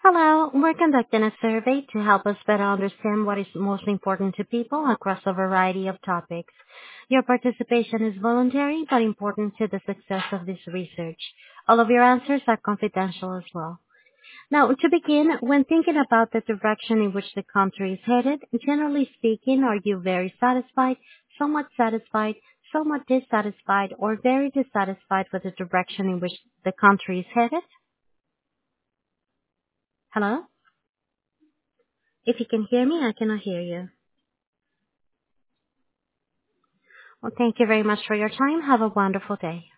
Hello, we're conducting a survey to help us better understand what is most important to people across a variety of topics. Your participation is voluntary but important to the success of this research. All of your answers are confidential as well. Now, to begin, when thinking about the direction in which the country is headed, generally speaking, are you very somewhat dissatisfied, or very dissatisfied with the direction in which the country is headed? Hello? If you can hear me, I cannot hear you. Well, thank you very much for your time. Have a wonderful day.